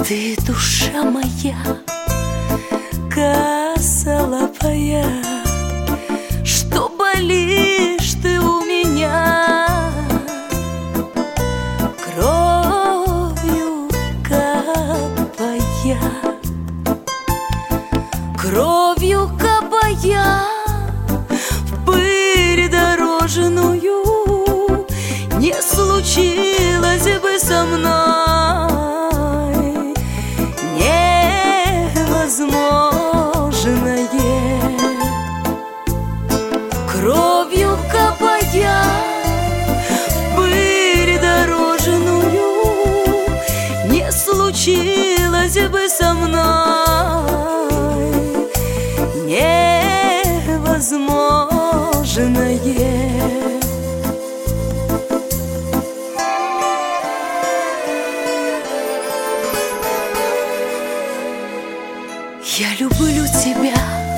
Ты душа моя, косолапая, что болишь ты у меня, кровью капая, кровью капая в пыль дорожную. Не случилось бы со мной невозможное. Кровью капая в пыль дорожную, не случилось бы со мной невозможное. Я люблю тебя,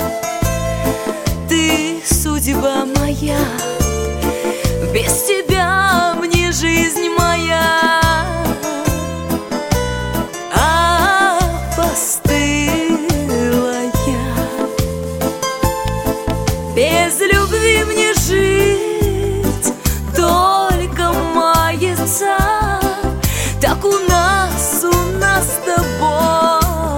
ты судьба моя, без тебя мне жизнь моя опостылая. Без любви мне жить только маяться, так у нас с тобой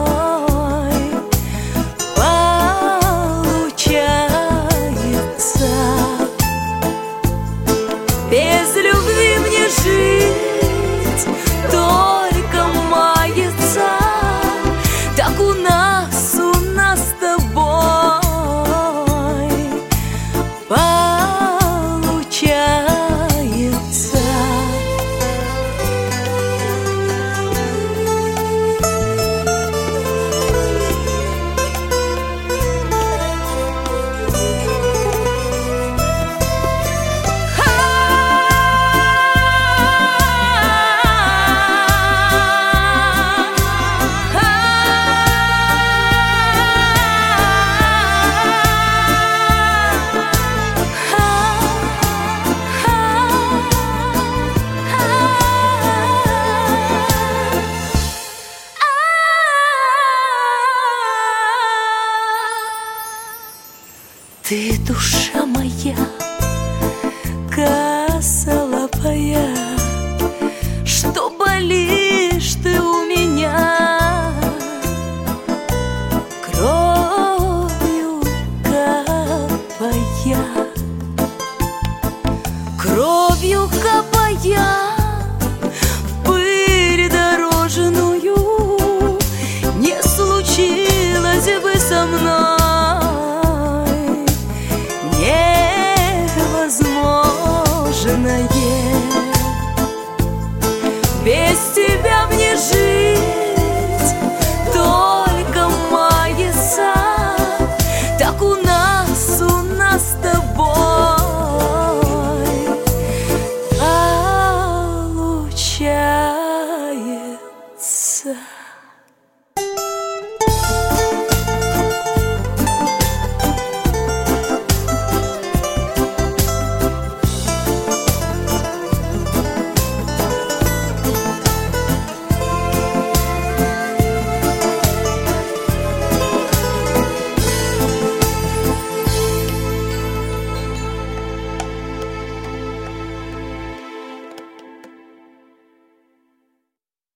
без любви мне жить только маяться, так у нас с тобой получается. Ты душа моя, косолапая, что болишь ты у меня, кровью капая, кровью капая в пыль дорожную. Не случилось бы со мной